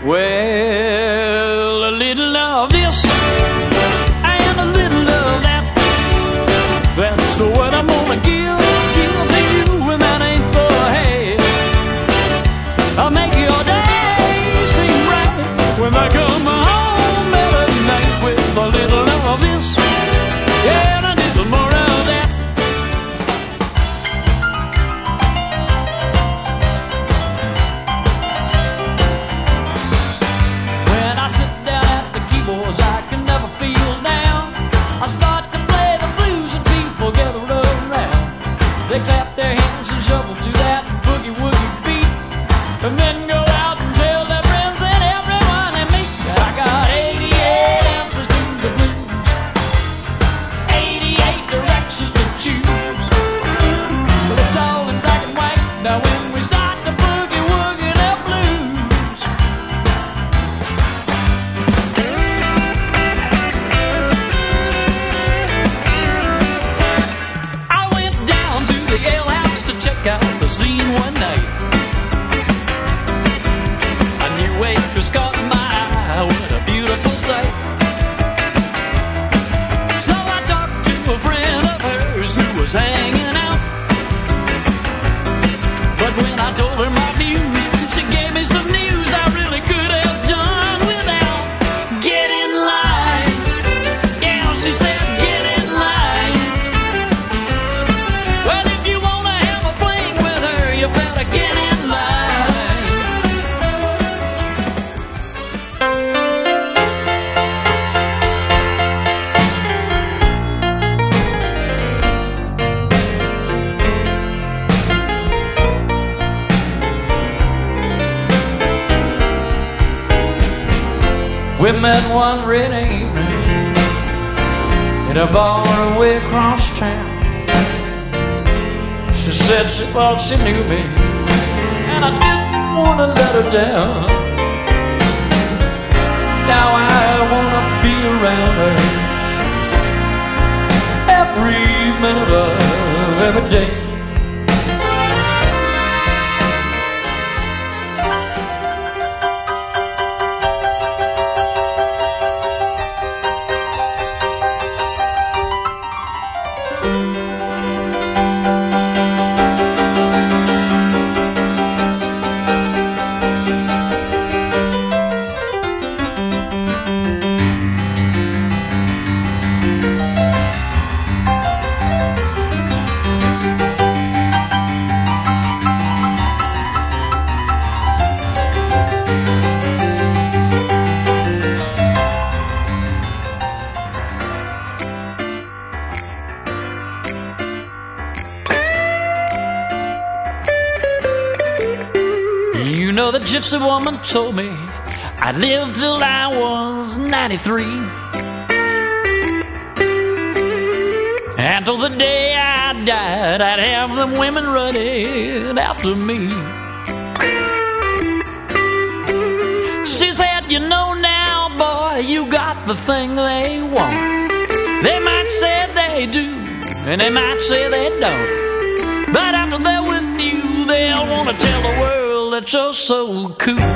Well, a little of this and a little of that. That's what I'm gonna give to you, and that ain't for half. I'll make your day seem right when I come home every night with a little of this, yeah, and a little more of that. When I sit down at the keyboards, I can never feel down. I start to play the blues and people gather around. They clap their hands and shuffle to that boogie woogie beat, and then go out and tell their friends and everyone they meet. I got 88 answers to the blues, 88 directions to choose, but it's all in black and white now when we start the boogie woogie the blues. I went down to the ale house to check out the scene one night. A new waitress caught my eye, what a beautiful sight. So I talked to a friend of hers who was hanging out, but when I told her my views, she gave me some news I really could have done without. Get in line, yeah, she said, get in line. Well, if you wanna have a fling with her, you better get in line. We met one rainy evening in a bar way across town. She said she thought she knew me, and I didn't want to let her down. Now I want to be around her every minute of every day. You know, the gypsy woman told me I'd live till I was 93, and till the day I died I'd have them women running after me. She said, you know now, boy, you got the thing they want. They might say they do, and they might say they don't, but after they're with you, they'll want to tell the world that you're so cool.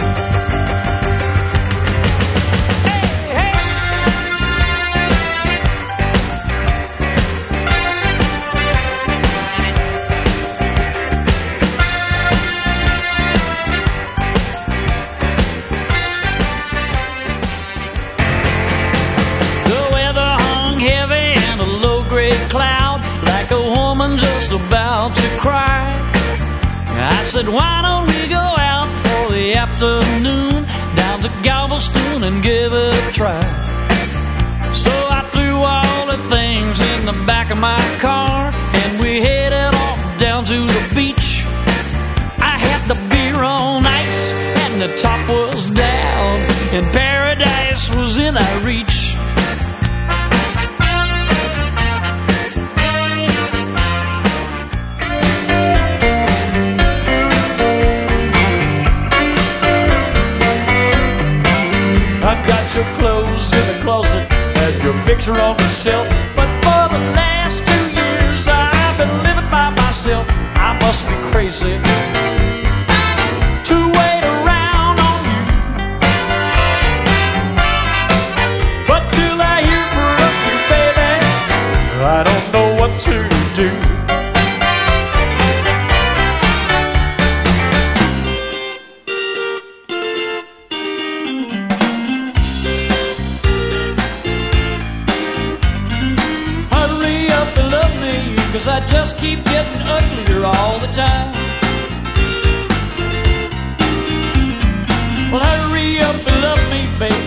About to cry, I said, why don't we go out for the afternoon down to Galveston and give it a try? So I threw all the things in the back of my car, and we headed off down to the beach. I had the beer on ice and the top was down, and paradise was in our reach. Your clothes in the closet and your picture on the shelf, but for the last 2 years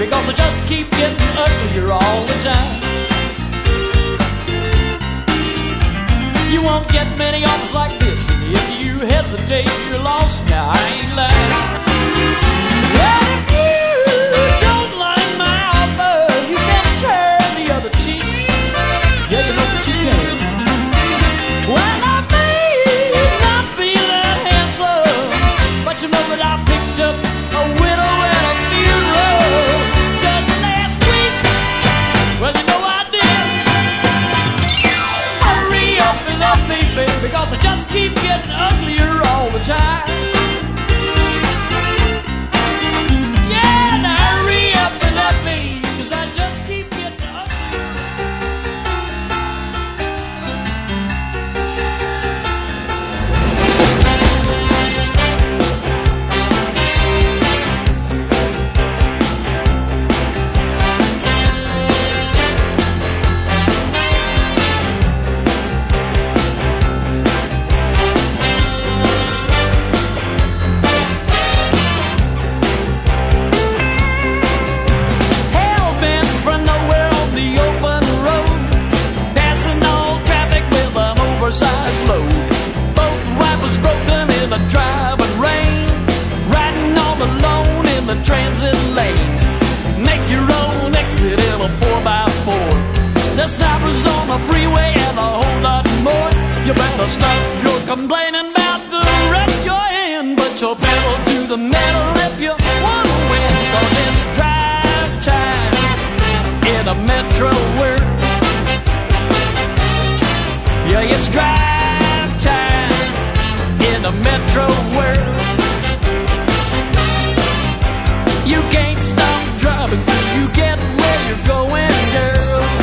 because I just keep getting uglier all the time. You won't get many offers like this, and if you hesitate, you're lost. Now I ain't lying. Well, if you don't like my offer, you can turn the other cheek. Yeah, you know that you can. Well, I may not be that handsome, but you know that I picked up a widow and a funeral just last week. Well, you know I did. Hurry up and love me, baby, because I just keep getting uglier all the time. Yeah, now hurry up and love me, because I just keep getting uglier. Oversized load, both wipers broken in the driving rain, riding all alone in the transit lane. Make your own exit in a 4x4. There's snipers on the freeway and a whole lot more. You better stop your complaining about the wreck you're in, but you'll pedal to the metal if you want to win. 'Cause it's drive time in a metro world. Yeah, it's drive time in the metro world. You can't stop driving till you get where you're going, girl.